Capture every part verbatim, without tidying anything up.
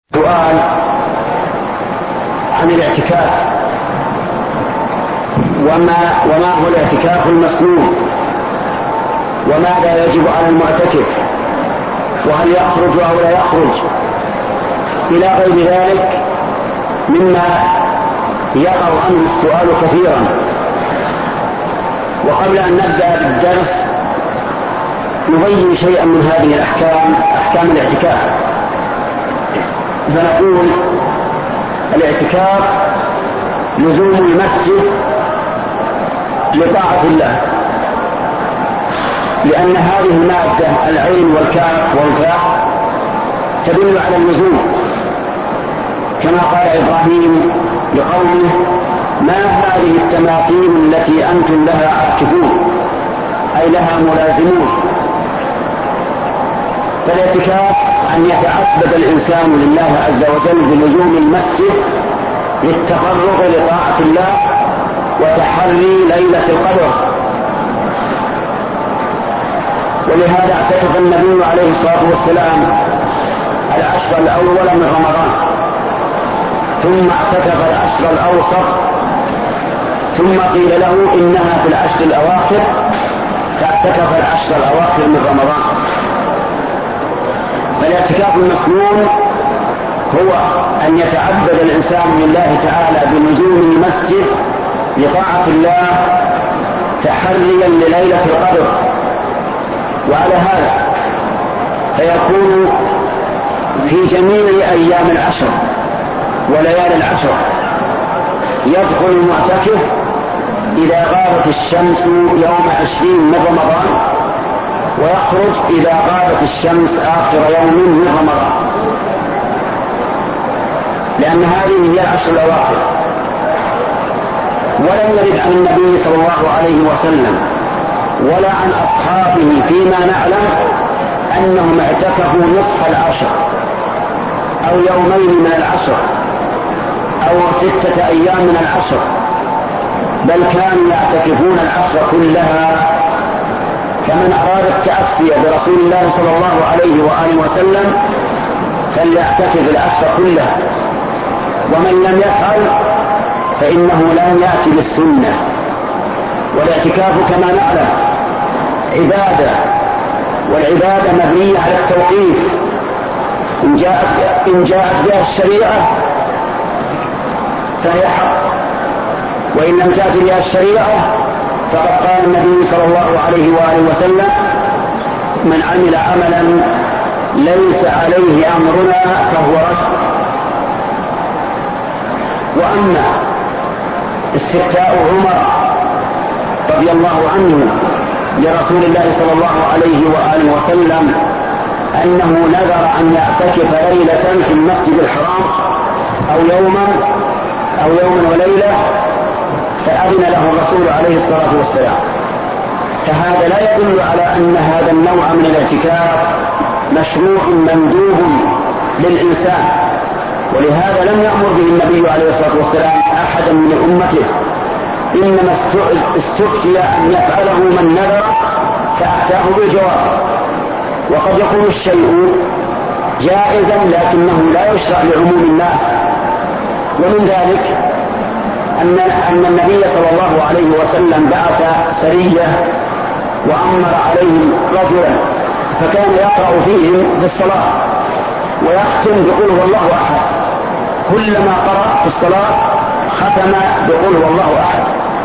سؤال عن الاعتكاف وما, وما هو الاعتكاف المسنون وماذا يجب على المعتكف وهل يخرج أو لا يخرج إلى غير ذلك مما يقع عنه السؤال كثيرا. وقبل أن نبدأ بالدرس نبين شيئا من هذه الأحكام أحكام الاعتكاف. فنقول الاعتكاف لزوم المسجد لطاعة الله، لأن هذه المادة العين والكاف والفاء تدل على اللزوم، كما قال إبراهيم لقومه: ما هذه التماثيل التي أنتم لها عاكفون، أي لها ملازمون. فالاعتكاف أن يتعبد الإنسان لله عز وجل بلزوم المسجد للتفرغ لطاعة الله وتحري ليلة القدر. ولهذا اعتكف النبي عليه الصلاة والسلام العشر الأول من رمضان، ثم اعتكف العشر الأوسط، ثم قيل له إنها في العشر الأواخر فاعتكف العشر الأواخر من رمضان. فالاعتكاف المسنون هو أن يتعبد الإنسان لله تعالى بلزوم المسجد لطاعة الله تحريا لليلة القدر. وعلى هذا فيكون في جميع أيام العشر وليالي العشر يدخل المعتكف إذا غابت الشمس يوم عشرين من رمضان، ويخرج إذا غابت الشمس آخر يوم من رمضان، لأن هذه هي العشر الأواخر. ولم يرد عن النبي صلى الله عليه وسلم ولا عن أصحابه فيما نعلم أنهم اعتكفوا نصف العشر أو يومين من العشر أو ستة أيام من العشر، بل كانوا يعتكفون العشر كلها. فمن أراد التأسي برسول الله صلى الله عليه وآله وسلم فليعتكف العشر كلها، ومن لم يفعل فإنه لم يأتي بالسنة. والاعتكاف كما نعلم عبادة، والعبادة مبنية على التوقيف. إن جاءت, إن جاءت بها الشريعة فهي حق، وإن لم تأتي بها الشريعة فقد قال النبي صلى الله عليه وآله وسلم: من عمل عملا ليس عليه أمرنا فهو رد. وأما استفتاء عمر رضي الله عنه لرسول الله صلى الله عليه وآله وسلم أنه نذر أن يعتكف ليلة في المسجد الحرام أو يوما أو يوما وليلة فأذن له الرسول عليه الصلاة والسلام. فهذا لا يدل على أن هذا النوع من الاعتكاف مشروع مندوب للإنسان، ولهذا لم يأمر به النبي عليه الصلاة والسلام أحدا من أمته، إنما استفتي أن يفعله من نذر فأتاه بالجواب. وقد يكون الشيء جائزا لكنه لا يشرع لعموم الناس. ومن ذلك أن أن النبي صلى الله عليه وسلم بعث سرية وأمر عليهم رجلا، فكان يقرأ فيهم في الصلاة ويختم بقول هو الله أحد، كلما قرأ في الصلاة ختم بقول هو الله أحد.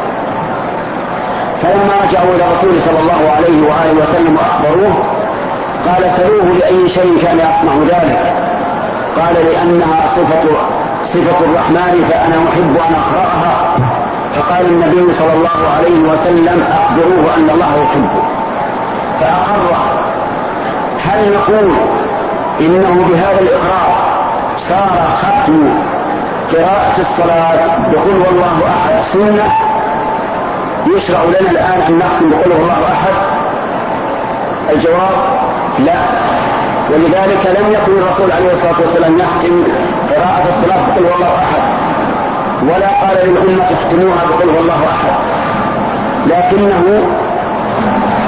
فلما رجعوا إلى الرسول صلى الله عليه وآله وسلم وأخبروه قال: سلوه لأي شيء كان يصنع ذلك؟ قال: لأنها صفة صفة الرحمن فأنا أحب أن أقرأها. فقال النبي صلى الله عليه وسلم: أخبروه أن الله يحبه. فأقر. هل نقول إنه بهذا الإقرار صار ختم قراءة الصلاة بقول والله أحد سنة يشرع لنا الآن أن نختم بقول والله أحد؟ الجواب: لا. ولذلك لم يكن الرسول عليه الصلاة والسلام يختم قراءة الصلاة بقول والله أحد، ولا قال للأمة اختموها بقول والله أحد، لكنه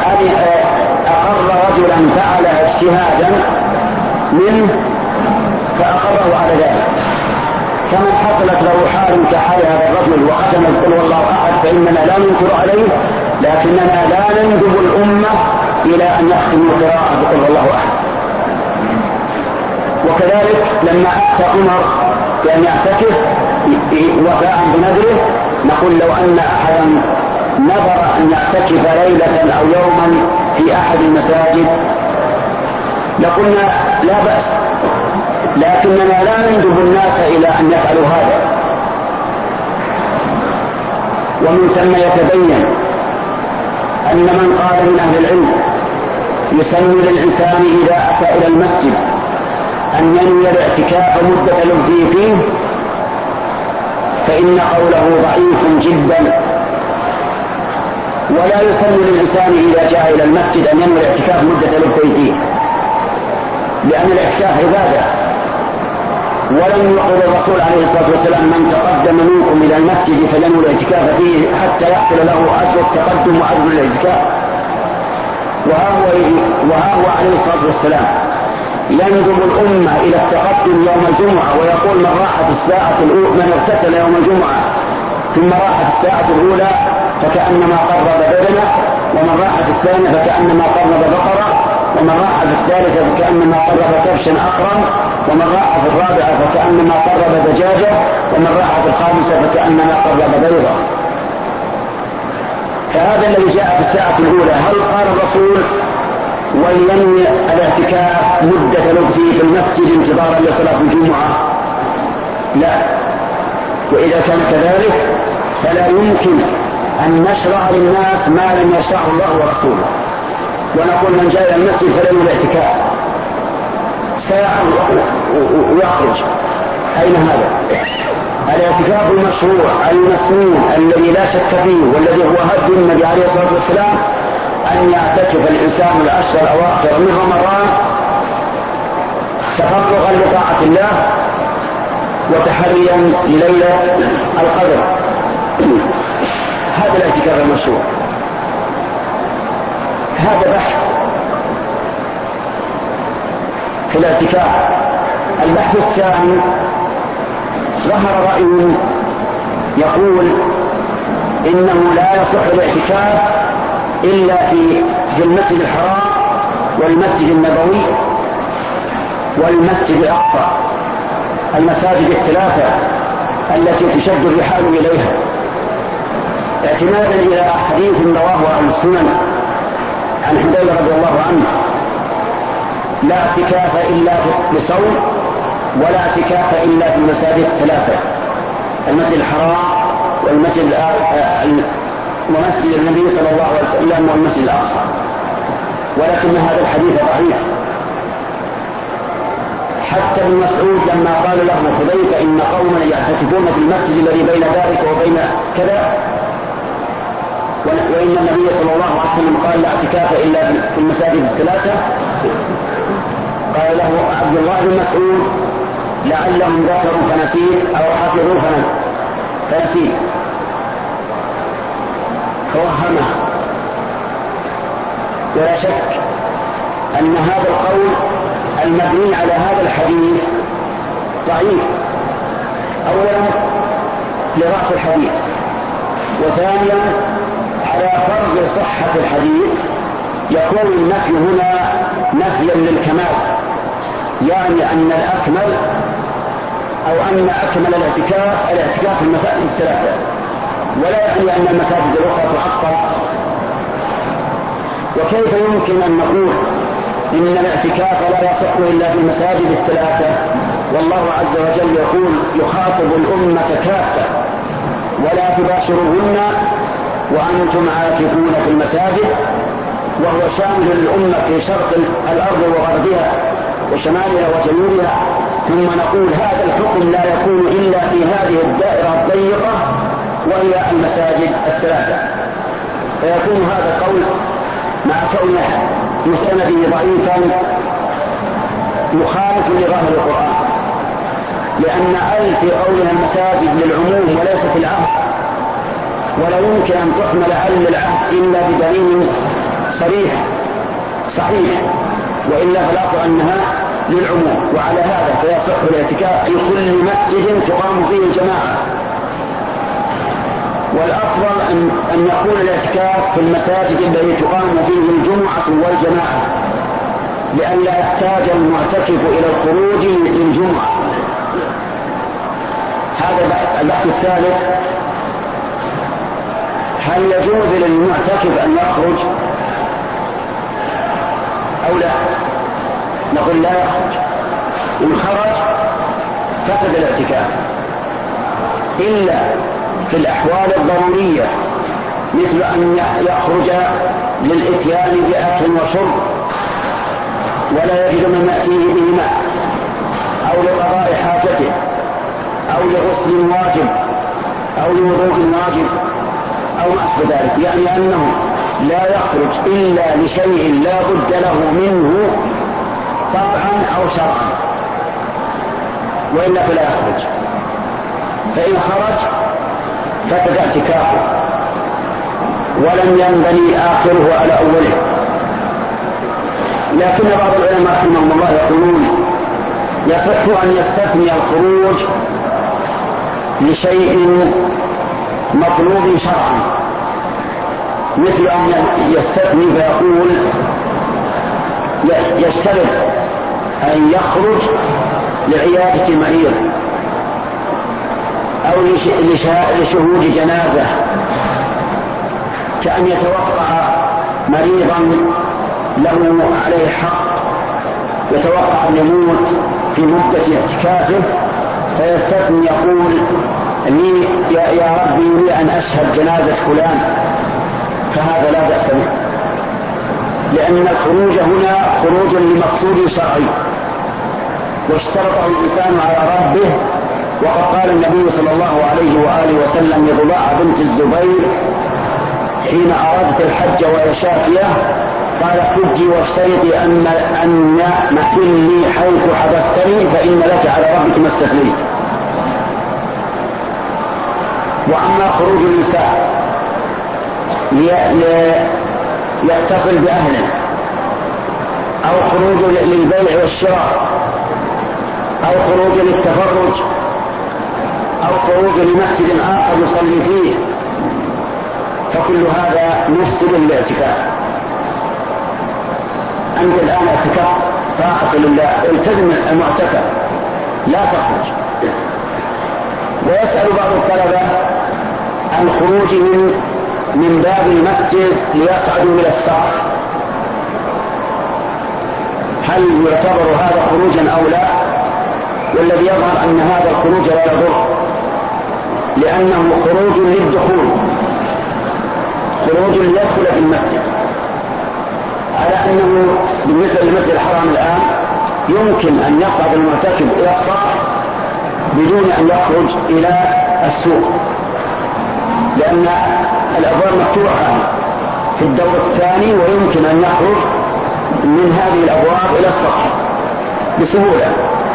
أقر رجلا فعل اجتهادا منه فأقره على ذلك. كمن حصلت له حال كحال هذا الرجل وختم قل والله أحد فإننا لا ننكر عليه، لكننا لا نندب الأمة إلى أن يختموا قراءة قل والله أحد. وكذلك لما أتى عمر بأن يعتكف وفاء بنذره، نقول لو أن أحدا نذر أن يعتكف ليلة أو يوما في أحد المساجد لقلنا لا بأس، لكننا لا نندب الناس إلى أن يفعلوا هذا. ومن ثم يتبين أن من قال من أهل العلم يسن للإنسان إذا أتى إلى المسجد أن ينوي الاعتكاف مدة لبثه فيه، فإن قوله ضعيف جدا. ولا يسن للإنسان إذا جاء إلى المسجد أن ينوي الاعتكاف مدة لبثه فيه، لأن الاعتكاف عبادة. ولم يقل الرسول عليه الصلاة والسلام من تقدم منكم إلى المسجد فلينوي الاعتكاف فيه حتى يحصل له أجر التقدم وأجر الاعتكاف. وها هو عليه الصلاة والسلام يندب الأمة إلى التقدم يوم الجمعة، ويقول من راح في الساعة الأولى من اغتسل يوم الجمعة ثم راح في الساعة الأولى فكأنما قرب بدنه، ومن راح في الثانية فكأنما قرب بقرة، ومن راح في الثالثة فكأنما قرب كبشا أقرن، ومن راح في الرابعة فكأنما قرب دجاجة، ومن راح في الخامسة فكأنما قرب بيضة. فهذا الذي جاء في الساعة الأولى هل قال الرسول ولينوي الاعتكاف مدة لبثه في المسجد انتظارا لصلاة الجمعة؟ لا. وإذا كان كذلك فلا يمكن أن نشرع للناس ما لم يشرعه الله ورسوله، ونقول من جاء إلى المسجد فلينوي الاعتكاف ساعة ويخرج. أين هذا؟ الاعتكاف المشروع المسنون الذي لا شك فيه والذي هو هدي النبي عليه الصلاة والسلام أن يعتكف الإنسان العشر الأواخر من رمضان تفرغا لطاعة الله وتحريا لليلة القدر. هذا الاعتكاف المشروع. هذا بحث في الاعتكاف. البحث الثاني ظهر رأي يقول إنه لا يصح الاعتكاف إلا في في المسجد الحرام والمسجد النبوي والمسجد الأقصى، المساجد الثلاثة التي تشد الرحال إليها، اعتمادا إلى حديث رواه أهل السنن عن حذيفة رضي الله عنه: لا اعتكاف إلا بصوم ولا اعتكاف إلا في المساجد الثلاثة، المسجد الحرام والمسجد ومسجد النبي صلى الله عليه وسلم والمسجد الأقصى. ولكن هذا الحديث ضعيف. حتى ابن مسعود لما قال له حذيفة إن قوما يعتكفون في المسجد الذي بين ذلك وبين كذا، وإن النبي صلى الله عليه وسلم قال لا اعتكاف إلا في المساجد الثلاثة، قال له عبد الله بن مسعود لعلهم ذكروا فنسيت أو حفظوا فنسيت فوهمه. ولا شك أن هذا القول المبني على هذا الحديث ضعيف، أولا لضعف الحديث، وثانيا على فرض صحة الحديث يكون النفي هنا نفيا للكمال، يعني أن الأكمل أو أن أكمل الاعتكاف الاعتكاف في المساجد الثلاثة، ولا يعني أن المساجد الأخرى تعطل. وكيف يمكن أن نقول إن الاعتكاف لا يصح إلا في المساجد الثلاثة والله عز وجل يقول يخاطب الأمة كافة ولا تباشروهن وأنتم عاكفون في المساجد، وهو شامل للأمة في شرق الأرض وغربها وشمالها وجنوبها. ثم نقول هذا الحكم لا يكون إلا في هذه الدائرة الضيقة وهي المساجد الثلاثة، فيكون هذا القول مع كونه مستنده ضعيفا مخالف لظاهر القرآن، لأن أل في قولها المساجد للعموم وليست العهد، ولا يمكن أن تحمل أل للعهد إلا بدليل صريح صحيح، وإلا فالأصل أنها للعموم، وعلى هذا فيصح الاعتكاف في كل مسجد تقام فيه الجماعة. والأفضل أن, أن يكون الاعتكاف في المساجد التي تقام فيه الجمعة والجماعة، لئلا يحتاج المعتكف إلى الخروج للجمعة. هذا البحث الثالث: هل يجوز للمعتكف أن يخرج أو لا؟ نقول لا يخرج. إن خرج فسد الاعتكاف، إلا في الأحوال الضرورية، مثل أن يخرج للإتيان بأكل وشرب ولا يجد من يأتيه به ماء، أو لقضاء حاجته، أو لغسل واجب، أو لوضوء واجب، أو ما أشبه ذلك، يعني أنه لا يخرج إلا لشيء لا بد له منه طبعا أو شرعا، وإلا فلا يخرج. فإن خرج فسد اعتكافه ولم ينبني آخره على أوله. لكن بعض العلماء رحمهم الله يقولون يصح أن يستثني الخروج لشيء مطلوب شرعا، مثل أن يستثني فيقول يشترط أن يخرج لعيادة مريض أو لشهود جنازة، كأن يتوقع مريضا له عليه حق يتوقع أن يموت في مدة اعتكافه، فيستثني يقول لي يا, يا ربي لي أن أشهد جنازة فلان، فهذا لا بأس به، لأن الخروج هنا خروج لمقصود شرعي واشترطه الإنسان على ربه. وقد قال النبي صلى الله عليه وآله وسلم لضباعة بنت الزبير حين أرادت الحج وهي شافية، قال حجي واشترطي أن أن محلي حيث حبستني فإن لك على ربك ما استثنيت. وأما خروج النساء ليتصل بأهله، أو خروج للبيع والشراء، أو خروج للتفرج، أو خروج لمسجد آخر يصلي فيه، فكل هذا مفسد للاعتكاف. أنت الآن اعتكفت طاعة لله، التزم المعتكف لا تخرج. ويسأل بعض الطلبة عن خروجهم من باب المسجد ليصعدوا إلى السقف، هل يعتبر هذا خروجا أو لا؟ والذي يظهر أن هذا الخروج لا يضر، لأنه خروج للدخول، خروج ليدخل في المسجد، على أنه بالنسبة للمسجد الحرام الآن يمكن أن يصعد المعتكف إلى السقف بدون أن يخرج إلى السوق، لأن الأبواب مفتوحة في الدور الثاني، ويمكن أن يخرج من هذه الأبواب إلى السقف بسهولة.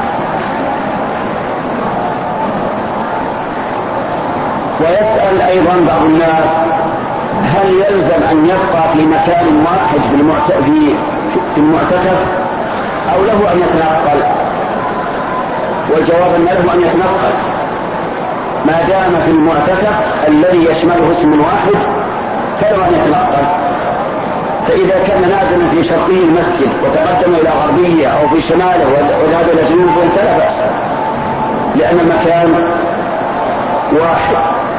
ويسأل أيضا بعض الناس هل يلزم أن يبقى في مكان واحد في المعتكف أو له أن يتنقل؟ والجواب أن له أن يتنقل ما دام في المعتكف الذي يشمله اسم واحد، فله أن يتنقل. فإذا كان نازلا في شرقي المسجد وتقدم إلى غربية أو في شماله وذهب إلى جنوبه فلا بأس، لأن المكان واحد.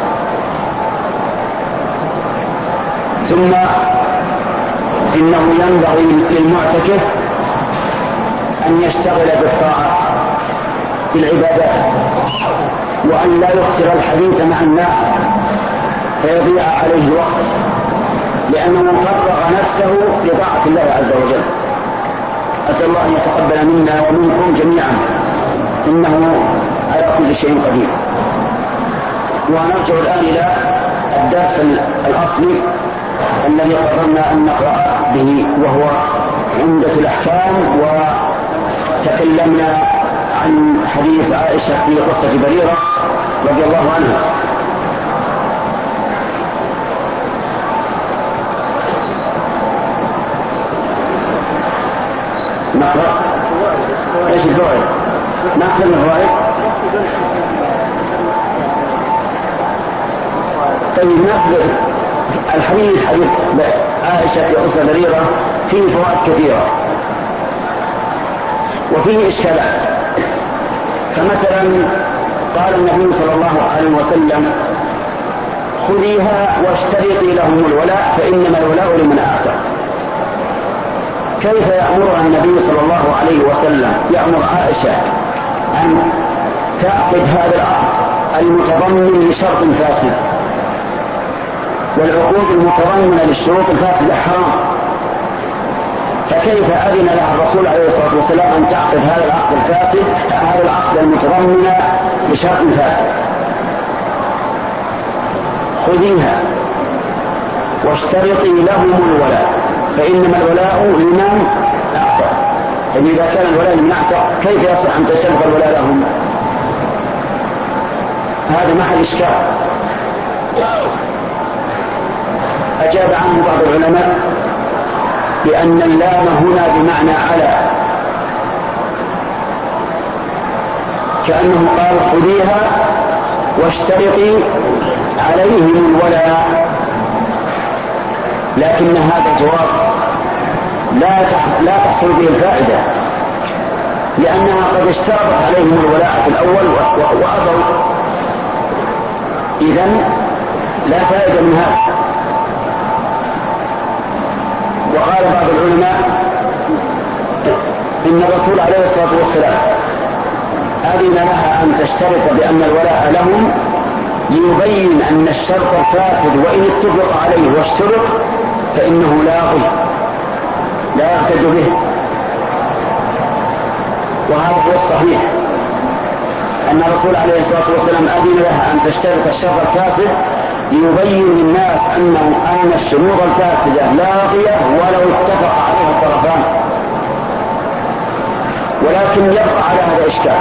ثم إنه ينبغي للمعتكف أن يشتغل بالطاعات بالعبادات، وأن لا يخسر الحديث مع الناس فيضيع عليه وقت، لأنه فرغ نفسه لطاعة الله عز وجل. أسأل الله أن يتقبل منا ومنكم جميعا، إنه على كل شيء قدير. ونرجع الآن إلى الدرس الأصلي الذي قررنا أن نقرأ به، وهو عمدة الأحكام، وتكلمنا عن حديث عائشة في قصة بريرة رضي الله عنها. نقرأ ايش الفوائد؟ ناخذ من الفوائد. طيب ناخذ الحديث حديث عائشة في قصة بريرة فيه فوائد كثيرة وفيه إشكالات. فمثلا قال النبي صلى الله عليه وسلم خذيها واشترطي لهم الولاء فإنما الولاء لمن أعتق. كيف يأمرها النبي صلى الله عليه وسلم يأمر عائشة أن تعقد هذا العقد المتضمن لشرط فاسد، والعقود المتضمنة للشروط الفاسدة حرام، فكيف أذن لها الرسول عليه الصلاة والسلام أن تعقد هذا العقد الفاسد هذا العقد المتضمن لشرط فاسد؟ خذيها واشترطي لهم الولاء فإنما الولاء لمن أعتق. فإذا كان الولاء لمن أعتق كيف يصح أن تشترط الولاء لهم؟ هذا محل إشكال. أجاب عنه بعض العلماء بأن اللام هنا بمعنى على، كأنه قال خذيها واشترطي عليهم الولاء، لكن هذا الجواب لا لا تحصل به الفائدة، لأنها قد اشترطت عليهم الولاء في الأول وأبوا، إذن لا فائدة من هذا. وقال بعض العلماء إن الرسول عليه الصلاة والسلام أذن لها أن تشترط بأن الولاء لهم ليبين أن الشرط الفاسد وإن اتفق عليه واشترط فإنه لاغي لا يحتج به، وهذا هو الصحيح أن الرسول عليه الصلاة والسلام أذن لها أن تشترط الشرط الفاسد ليبين للناس أنه أن الشروط الفاسدة لاغية ولو اتفق عليها الطرفان. ولكن يبقى على هذا إشكال،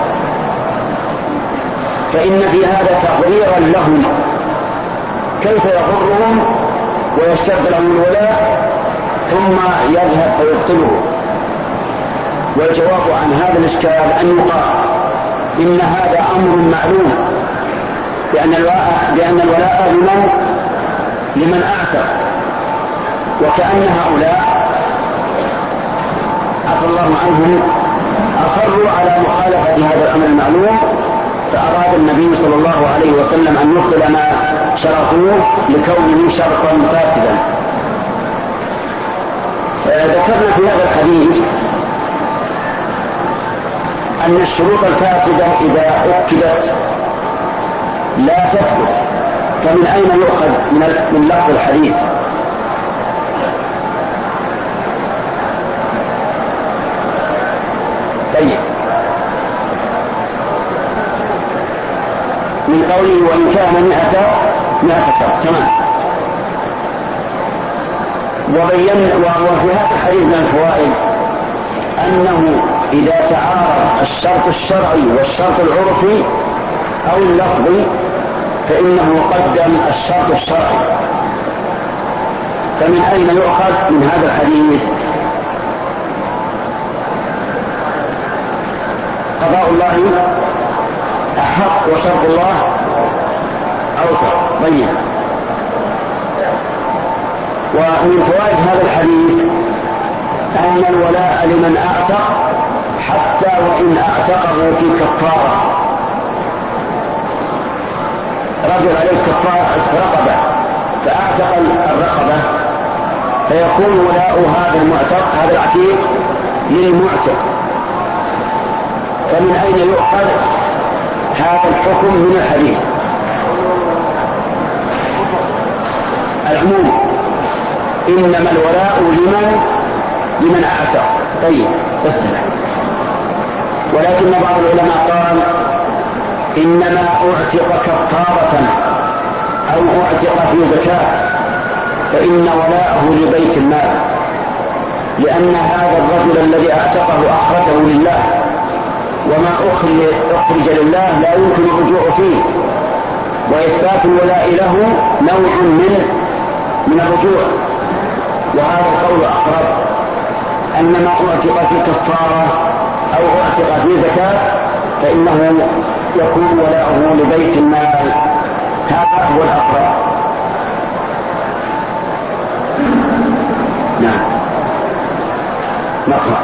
فإن في هذا تقريرا لهم كيف يضرهم ويشترط لهم الولاء ثم يذهب فيبطله. والجواب عن هذا الإشكال أن يقال إن هذا أمر معلوم بأن الولاء, بأن الولاء لمن لمن أعتق، وكأن هؤلاء عفى الله عنهم أصروا على مخالفة هذا الأمر المعلوم، فأراد النبي صلى الله عليه وسلم أن يبطل ما شرطوه لكونه شرطا فاسدا. ذكرنا في هذا الحديث أن الشروط الفاسدة إذا أكدت لا تثبت، فمن أين يؤخذ من لفظ الحديث؟ طيب من قوله وإن كان مئة مئة شرط تمام. وبين وفي هذا الحديث من الفوائد أنه إذا تعارض الشرط الشرعي والشرط العرفي أو اللفظي فإنه قدم الشرط الشرعي. فمن أين يؤخذ من هذا الحديث؟ قضاء الله أحق وشرط الله أوثق. طيب ومن فوائد هذا الحديث أن الولاء لمن أعتق حتى وإن أعتقه في كفارة. رجل عليه كفارة رقبة فأعتق الرقبة فيكون ولاء هذا المعتق هذا العتيق للمعتق. فمن أين يؤخذ هذا الحكم من الحديث؟ العموم إنما الولاء لمن لمن أعتق. طيب اسمع. ولكن بعض العلماء قال إنما أعتق كفارة أو أعتق في زكاة فإن ولاءه لبيت المال، لأن هذا الرجل الذي أعتقه أخرجه لله، وما أخرج لله لا يمكن الرجوع فيه، وإثبات الولاء له نوع من من الرجوع. وهذا القول أقرب أن ما أعتق في كفارة أو اعتق في زكاة فإنه يكون ولاؤه لبيت المال. هذا هو الأقرب. نعم نقرأ.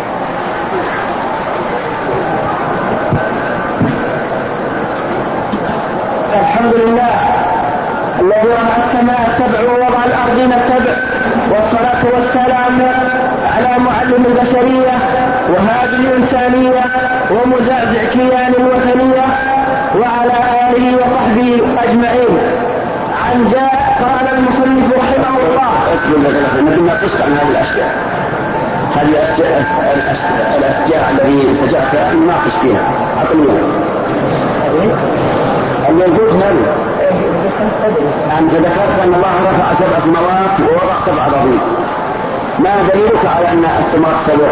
الحمد لله الذي رفع السماء السبع ووضع الأرضين السبع، والصلاة والسلام على معلم البشرية وهادي الإنسانية ومزعزع كيان الوثنية وعلى آله وصحبه أجمعين. عن جاء قال المصنف رحمه الله. نحن ما قصت عن هذه الأشياء، هذه الأشجار التي سجعت نناقش فيها عقليا. الموجود ماله؟ أنت ذكرت أن الله رفع سبع سماوات ووضع سبع أراضين، ما دليلك على أن السماوات سبع؟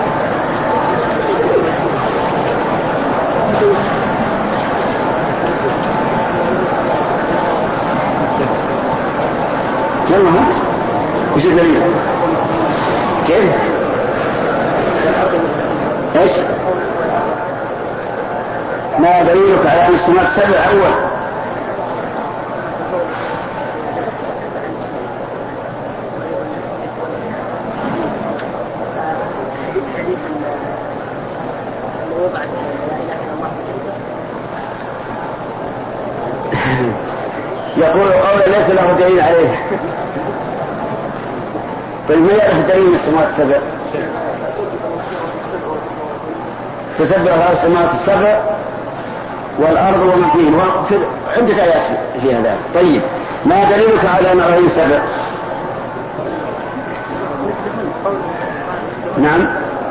جمعها وش الدليل؟ كيف؟ ايش؟ ما دليلك على أن السماوات سبع أول؟ يقول قولا ليس له دليل عليه. طيب ما يعرف دليل السماوات السبع؟ تسبح لها السماوات السبع والأرض ومن فيهن، عندك آيات في هذا. طيب ما دليلك على أن الأرضين سبع؟ نعم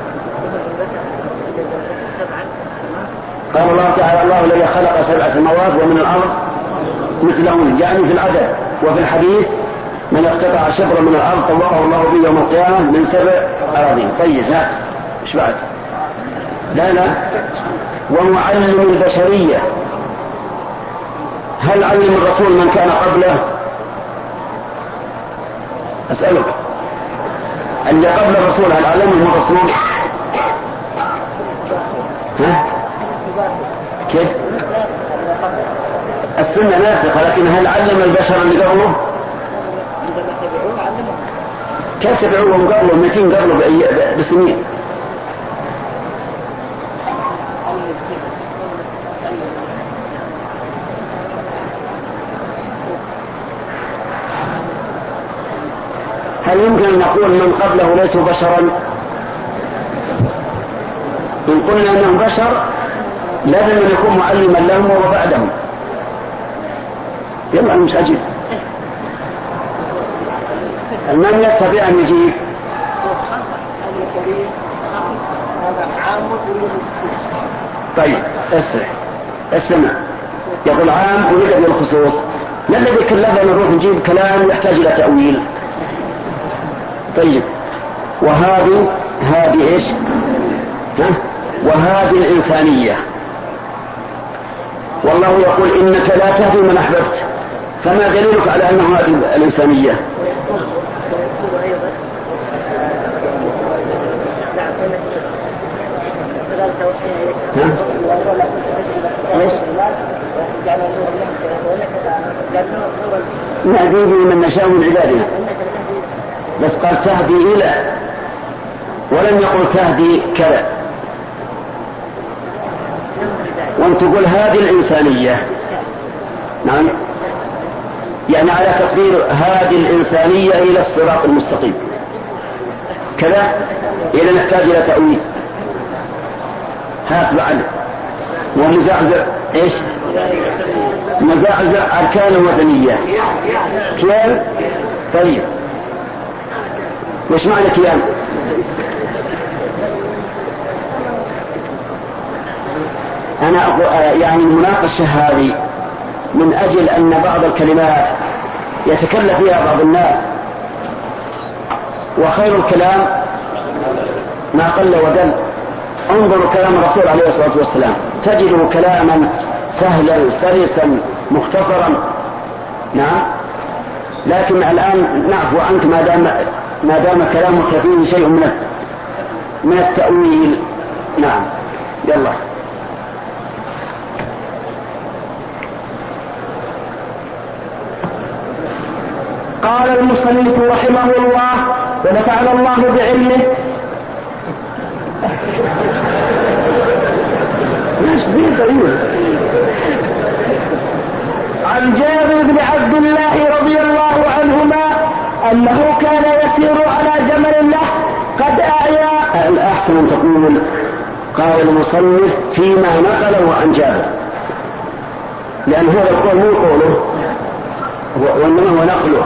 قال الله تعالى الله الذي خلق سبع سماوات ومن الأرض مثلهن، يعني في العدد. وفي الحديث من اقتطع شبرا من الأرض طوقه الله به يوم القيامة من سبع أراضين. طيب هات ايش بعد؟ لا لا ومعلم البشرية، هل علم الرسول من كان قبله؟ أسألك اللي قبل الرسول هل علمهم الرسول؟ ها؟ كيف؟ السنة ناسخة، لكن هل علم البشر اللي قبله؟ كيف تبعوهم قبله مئتين قبله بسنين؟ هل يمكن أن نقول من قبله ليسوا بشرا؟ إن قلنا أنهم بشر لازم أن يكون معلما لهم وبعدهم. يلا مش أجيب. من يستطيع أن يجيب؟ طيب اسمع اسمع يقول عام أريد بالخصوص. ما الذي كلفنا نروح نجيب كلام يحتاج إلى تأويل؟ طيب وهذه هذه ايش؟ ها؟ وهذه الإنسانية، والله يقول إنك لا تهدي من أحببت، فما دليلك على أنه هذه الإنسانية؟ ها؟ نهدي به من نشاء من عبادنا، بس قال تهدي إلى، ولم يقل تهدي كذا. وانت تقول هذه الإنسانية، نعم، يعني على تقدير هذه الإنسانية إلى الصراط المستقيم كذا، إذا نحتاج إلى تأويل. هات بعد ومزعزع إيش؟ مزعزع أركان الوثنية كيان. طيب وش معنى كيان؟ أنا أقول يعني المناقشة هذه من أجل أن بعض الكلمات يتكلم فيها بعض الناس، وخير الكلام ما قل ودل. انظروا كلام الرسول عليه الصلاة والسلام تجده كلاما سهلا سلسا مختصرا، نعم، لكن الآن نعفو عنك ما دام ما دام كلامك فيه شيء من من التأويل. نعم يلا. قال المصنف رحمه الله ونفعنا الله بعلمه. عن جابر بن عبد الله رضي الله عنهما أنه كان يسير على جمل له قد أعيا. الأحسن أن تقول قال المصنف فيما نقله عن جابر، لأن هذا القول مو قوله وإنما هو نقله،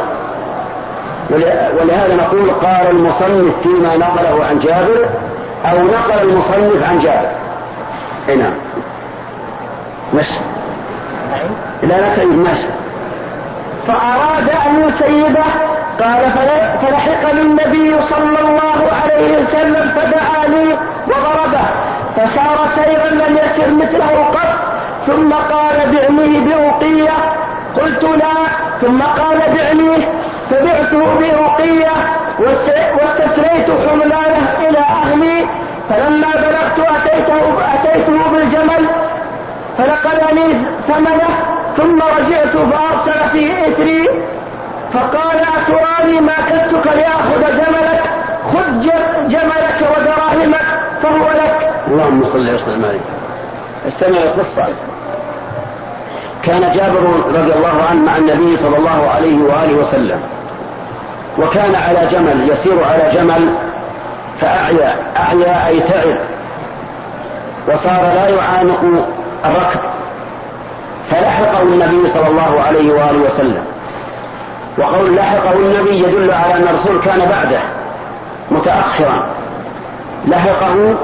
ولهذا نقول قال المصنف فيما نقله عن جابر أو نقل المصنف عن جابر. هنا ماشي لا لا تعيد ماشي. فأراد أن يسيبه قال فلحقني النبي صلى الله عليه وسلم فدعا لي وضربه فسار سيرا لم يسر مثله قط، ثم قال بعنيه بأوقية قلت لا، ثم قال بعنيه فبعته بأوقية واستسريت حملانه إلى أهلي، فلما بلغت أتيته, أتيته بالجمل فلقلني ثمنه، ثم رجعت فأرسل في إثري فقال أتراني ما كدتك لأخذ جملك، خذ جملك ودراهمك فهو لك. اللهم صل وسلم عليه. استمع القصة. كان جابر رضي الله عنه مع النبي صلى الله عليه وآله وسلم، وكان على جمل يسير على جمل فأعيا. أعيا أي تعب وصار لا يعانق الركب، فلحقه النبي صلى الله عليه وآله وسلم. وقول لحقه النبي يدل على أن الرسول كان بعده متأخرا. لحقه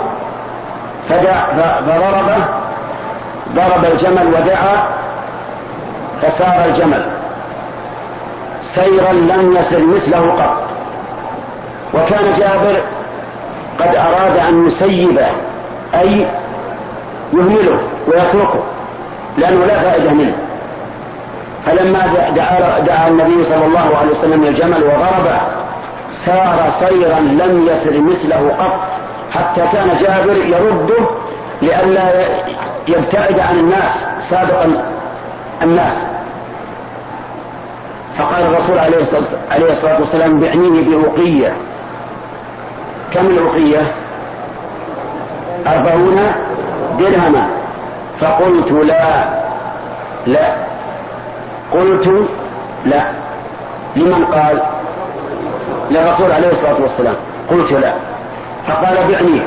فضربه ضرب الجمل ودعا فسار الجمل سيرا لم يسر مثله قط. وكان جابر قد أراد أن يسيبه أي يهمله ويتركه لأنه لا فائدة منه، فلما دعا, دعا النبي صلى الله عليه وسلم الجمل وضربه سار سيرا لم يسر مثله قط، حتى كان جابر يرده لئلا يبتعد عن الناس سابقا الناس. فقال الرسول عليه الصلاة والسلام بعنيه بأوقية. كم الأوقية؟ أربعون درهما. فقلت لا لا قلت لا. لمن قال؟ للرسول عليه الصلاة والسلام. قلت لا. فقال بعنيه،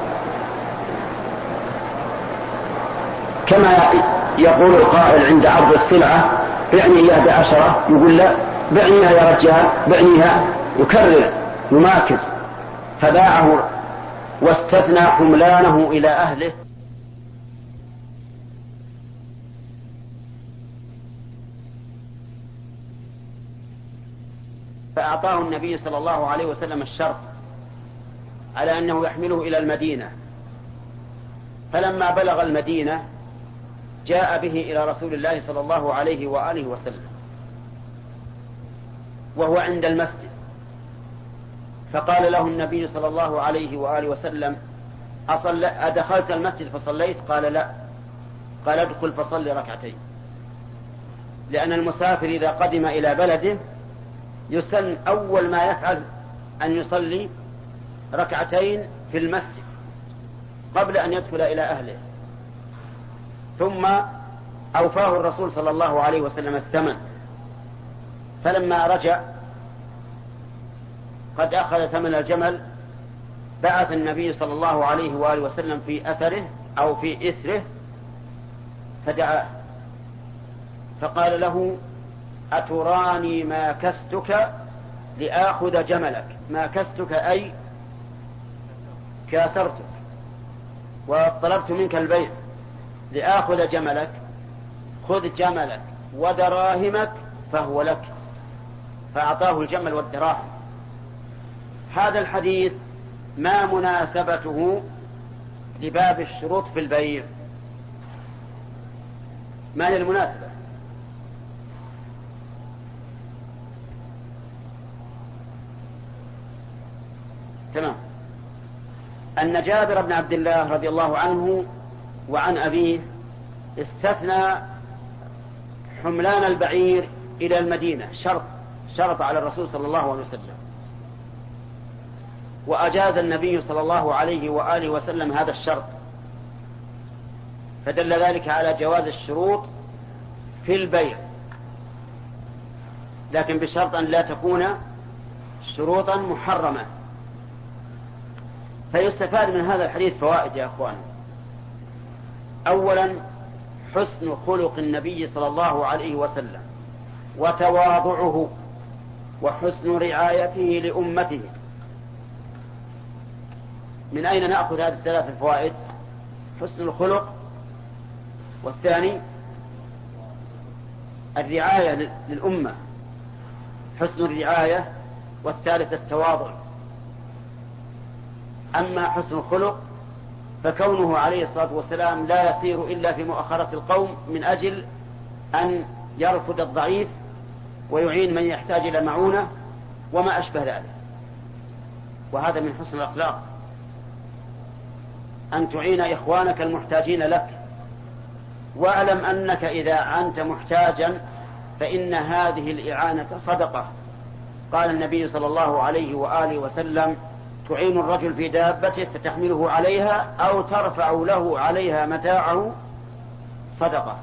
كما يقول القائل عند عرض السلعة بعني إياه بعشرة، يقول لا بعنيها يا رجال بعنيها، يكرر يماكس. فباعه واستثنى حملانه إلى أهله. فأعطاه النبي صلى الله عليه وسلم الشرط على أنه يحمله إلى المدينة. فلما بلغ المدينة جاء به إلى رسول الله صلى الله عليه وآله وسلم وهو عند المسجد، فقال له النبي صلى الله عليه وآله وسلم أدخلت المسجد فصليت؟ قال لا. قال ادخل فصل ركعتين، لأن المسافر إذا قدم إلى بلده يسن أول ما يفعل أن يصلي ركعتين في المسجد قبل أن يدخل إلى أهله. ثم أوفاه الرسول صلى الله عليه وسلم الثمن. فلما رجع قد أخذ ثمن الجمل، بعث النبي صلى الله عليه وآله وسلم في أثره أو في إثره فدعاه فقال له أتراني ما كستك لآخذ جملك. ما كستك أي كاسرتك وطلبت منك البيع لآخذ جملك، خذ جملك ودراهمك فهو لك. فأعطاه الجمل والدراهم. هذا الحديث ما مناسبته لباب الشروط في البيع؟ ما هي المناسبة؟ تمام. أن جابر بن عبد الله رضي الله عنه وعن أبيه استثنى حملان البعير إلى المدينة، شرط شرط على الرسول صلى الله عليه وسلم، وأجاز النبي صلى الله عليه وآله وسلم هذا الشرط، فدل ذلك على جواز الشروط في البيع، لكن بشرط أن لا تكون شروطا محرمة. فيستفاد من هذا الحديث فوائد يا أخوان. أولا حسن خلق النبي صلى الله عليه وسلم وتواضعه وحسن رعايته لأمته. من أين نأخذ هذه الثلاث الفوائد؟ حسن الخلق، والثاني الرعاية للأمة، حسن الرعاية، والثالث التواضع. أما حسن الخلق فكونه عليه الصلاة والسلام لا يسير إلا في مؤخرة القوم من أجل أن يرفض الضعيف ويعين من يحتاج إلى معونة وما أشبه ذلك، وهذا من حسن الأخلاق، أن تعين إخوانك المحتاجين لك. واعلم أنك إذا أنت محتاجا فإن هذه الإعانة صدقة. قال النبي صلى الله عليه وآله وسلم: تعين الرجل في دابته فتحمله عليها أو ترفع له عليها متاعه صدقة.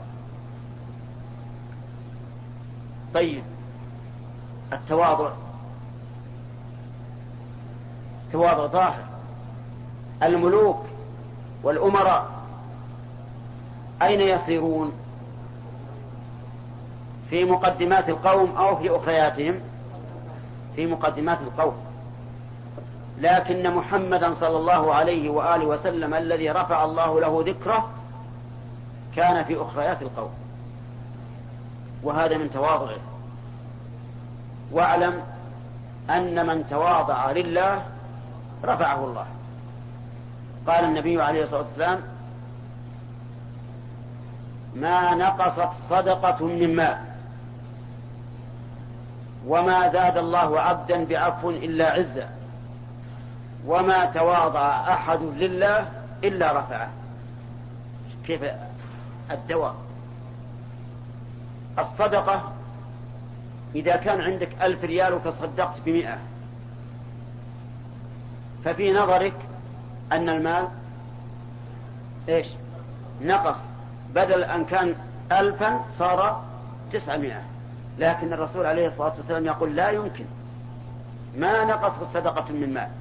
طيب، التواضع تواضع ظاهر. الملوك والأمراء أين يصيرون؟ في مقدمات القوم أو في أخرياتهم؟ في مقدمات القوم. لكن محمدا صلى الله عليه وآله وسلم الذي رفع الله له ذكره كان في أخريات القوم، وهذا من تواضعه. واعلم أن من تواضع لله رفعه الله. قال النبي عليه الصلاة والسلام: ما نقصت صدقة من مال وما زاد الله عبدا بعفو إلا عزا وما تواضع أحد لله إلا رفعه. كيف الدواء؟ الصدقة إذا كان عندك ألف ريال وتصدقت بمئة، ففي نظرك أن المال إيش؟ نقص، بدل أن كان ألفا صار تسعمائة. لكن الرسول عليه الصلاة والسلام يقول: لا يمكن، ما نقص الصدقة من مال.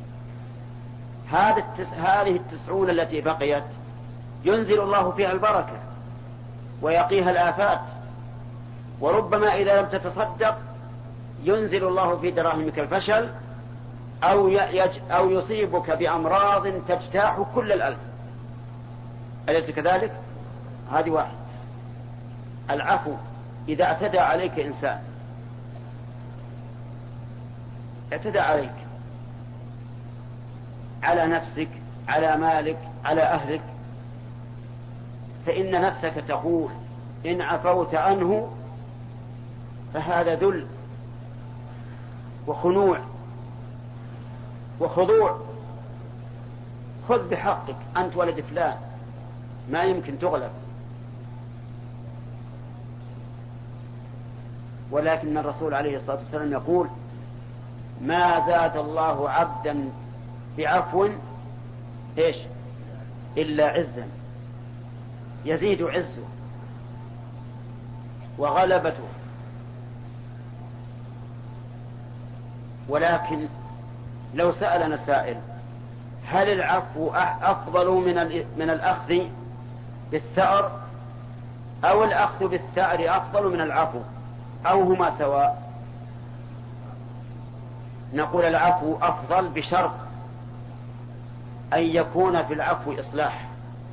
هذه التسعون التي بقيت ينزل الله فيها البركة ويقيها الآفات، وربما إذا لم تتصدق ينزل الله في دراهمك الفشل أو, يج أو يصيبك بأمراض تجتاح كل الألف. أليس كذلك؟ هذه واحد. العفو، إذا اعتدى عليك إنسان، اعتدى عليك على نفسك، على مالك، على أهلك، فإن نفسك تقول: إن عفوت عنه فهذا ذل وخنوع وخضوع، خذ بحقك، أنت ولد فلان، ما يمكن تغلب. ولكن الرسول عليه الصلاة والسلام يقول: ما زاد الله عبدا بعفو إيش إلا عزا، يزيد عزه وغلبته. ولكن لو سألنا سائل: هل العفو أفضل من من الأخذ بالثأر، أو الأخذ بالثأر أفضل من العفو، أو هما سواء؟ نقول: العفو أفضل بشرط أن يكون في العفو إصلاح،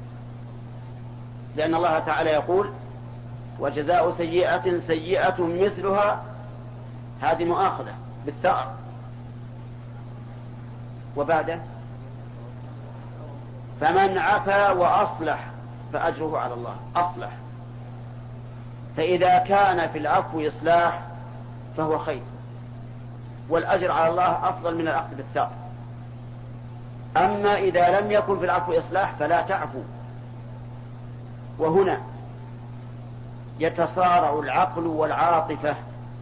لأن الله تعالى يقول: وجزاء سيئة سيئة مثلها، هذه مؤاخذة بالثأر. وبعده: فمن عفا وأصلح فأجره على الله. أصلح، فإذا كان في العفو إصلاح فهو خير، والأجر على الله أفضل من الأخذ بالثأر. أما إذا لم يكن في العفو إصلاح فلا تعفو. وهنا يتصارع العقل والعاطفة،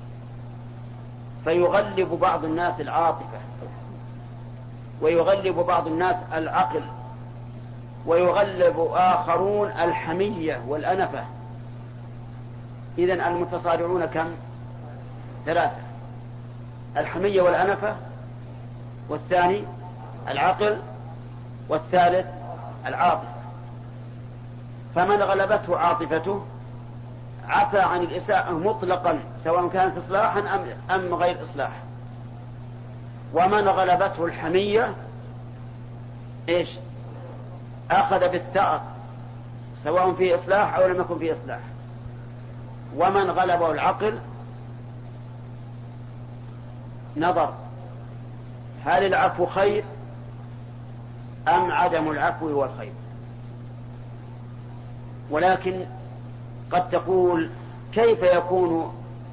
فيغلب بعض الناس العاطفة، ويغلب بعض الناس العقل، ويغلب آخرون الحمية والأنفة. إذن المتصارعون كم؟ ثلاثة: الحمية والأنفة، والثاني العقل، والثالث العاطفة. فمن غلبته عاطفته عفى عن الإساءة مطلقا سواء كانت إصلاحا أم غير إصلاح. ومن غلبته الحمية إيش؟ أخذ بالثأر سواء فيه إصلاح أو لم يكن فيه إصلاح. ومن غلبه العقل نظر هل العفو خير أم عدم العفو هو الخير. ولكن قد تقول كيف يكون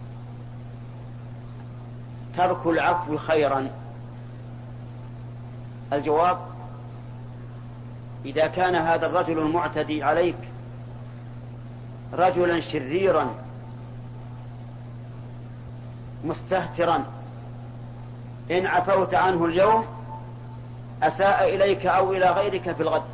ترك العفو خيرا؟ الجواب: إذا كان هذا الرجل المعتدي عليك رجلا شريرا مستهترا، إن عفوت عنه اليوم أساء إليك أو إلى غيرك في الغد،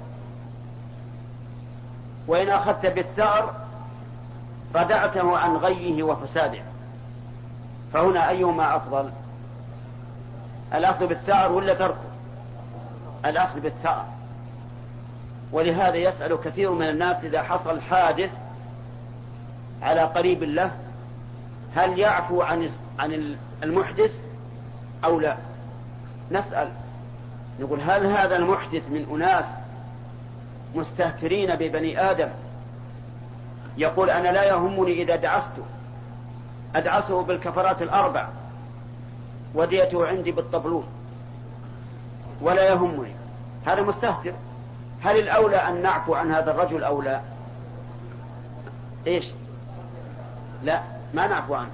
وإن أخذت بالثأر ردعته عن غيه وفساده. فهنا أيهما أفضل؟ الأخذ بالثأر ولا تركه؟ الأخذ بالثأر. ولهذا يسأل كثير من الناس إذا حصل حادث على قريب له هل يعفو عن عن المحدث أو لا؟ نسأل نقول هل هذا المحدث من أناس مستهترين ببني آدم يقول أنا لا يهمني إذا دعسته أدعسه بالكفرات الأربع وديته عندي بالطبلون ولا يهمني؟ هذا مستهتر. هل الأولى أن نعفو عن هذا الرجل أو لا؟ إيش؟ لا، ما نعفو عنه.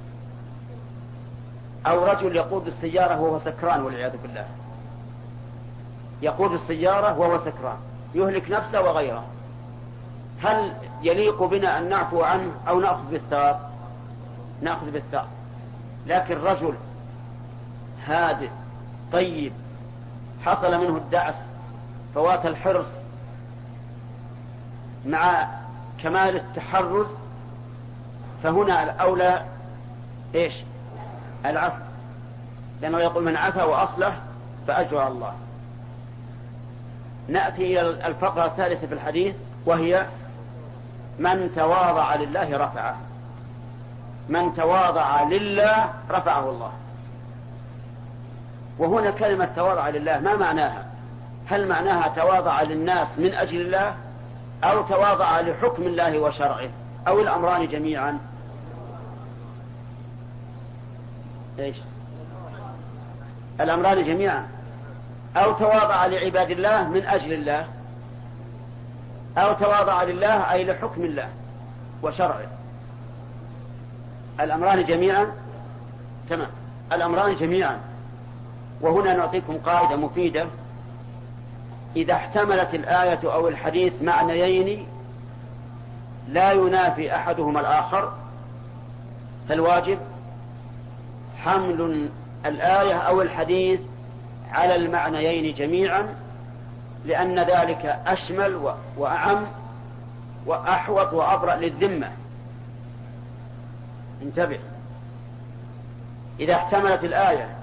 أو رجل يقود السيارة وهو سكران والعياذ بالله، يقود السيارة وهو سكران يهلك نفسه وغيره، هل يليق بنا أن نعفو عنه أو نأخذ بالثار؟ نأخذ بالثار. لكن رجل هادئ طيب حصل منه الدعس فوات الحرص مع كمال التحرز، فهنا الأولى إيش؟ العفو، لأنه يقول من عفا وأصلح فأجر على الله. نأتي إلى الفقرة الثالثة في الحديث، وهي من تواضع لله رفعه. من تواضع لله رفعه الله. وهنا كلمة تواضع لله ما معناها؟ هل معناها تواضع للناس من أجل الله، أو تواضع لحكم الله وشرعه، أو الأمران جميعا؟ إيش؟ الأمران جميعا. أو تواضع لعباد الله من أجل الله، أو تواضع لله أي لحكم الله وشرعه. الأمران جميعا. تمام، الأمران جميعا. وهنا نعطيكم قاعدة مفيدة: إذا احتملت الآية أو الحديث معنيين لا ينافي أحدهما الآخر فالواجب حمل الآية أو الحديث على المعنيين جميعا، لأن ذلك أشمل وأعم وأحوط وأبرأ للذمة. انتبه، إذا احتملت الآية